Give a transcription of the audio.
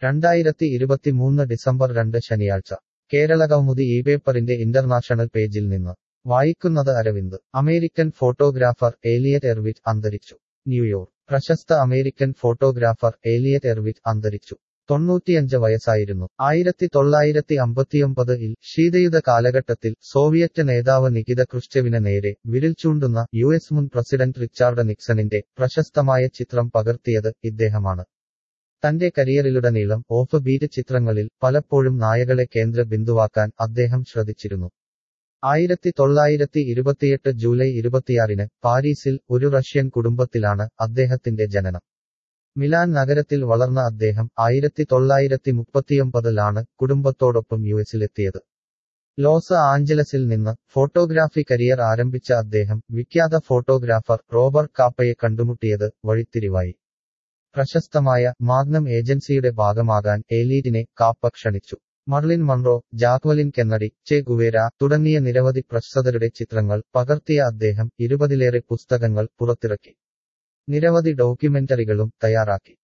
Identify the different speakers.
Speaker 1: 2023 December 2 ശനിയാഴ്ച കേരളകൗമുദി പേപ്പറിന്റെ international പേജിൽ നിന്ന് വായിക്കുന്നത് Aravind. American photographer Elliott Erwitt അന്തരിച്ചു. ന്യൂയോർക്ക്. പ്രശസ്ത അമേരിക്കൻ ഫോട്ടോഗ്രാഫർ എലിയറ്റ് എർവിറ്റ് അന്തരിച്ചു. 95 വയസ്സായിരുന്നു. 1959-ൽ ശീതയുദ്ധ കാലഘട്ടത്തിൽ സോവിയറ്റ് നേതാവ് നികിത ക്രുഷ്ചെവിന് നേരെ വിരൽ ചൂണ്ടുന്ന യുഎസ് മുൻ പ്രസിഡന്റ് റിച്ചാർഡ് നിക്സണിന്റെ പ്രശസ്തമായ ചിത്രം പകർത്തിയത് ഇദ്ദേഹമാണ്. തന്റെ കരിയറിലുടനീളം ഓഫ് ബീറ്റ് ചിത്രങ്ങളിൽ പലപ്പോഴും നായകളെ കേന്ദ്ര ബിന്ദുവാക്കാൻ അദ്ദേഹം ശ്രദ്ധിച്ചിരുന്നു. 1928 ജൂലൈ 26 പാരീസിൽ ഒരു റഷ്യൻ കുടുംബത്തിലാണ് അദ്ദേഹത്തിന്റെ ജനനം. മിലാൻ നഗരത്തിൽ വളർന്ന അദ്ദേഹം 1939-ലാണ് കുടുംബത്തോടൊപ്പം യുഎസിലെത്തിയത്. ലോസ് ആഞ്ചലസിൽ നിന്ന് ഫോട്ടോഗ്രാഫി കരിയർ ആരംഭിച്ച അദ്ദേഹം വിഖ്യാത ഫോട്ടോഗ്രാഫർ റോബർട്ട് കാപ്പയെ കണ്ടുമുട്ടിയത് വഴിത്തിരിവായി. പ്രശസ്തമായ മാഗ്നം ഏജൻസിയുടെ ഭാഗമാകാൻ എലീറ്റിനെ കാപ്പ ക്ഷണിച്ചു. Marilyn Monroe, Jacqueline Kennedy, Che Guevara തുടങ്ങിയ നിരവധി പ്രശസ്തരുടെ ചിത്രങ്ങൾ പകർത്തിയ അദ്ദേഹം 20-ലേറെ പുസ്തകങ്ങൾ പുറത്തിറക്കി. നിരവധി ഡോക്യുമെന്ററികളും തയ്യാറാക്കി.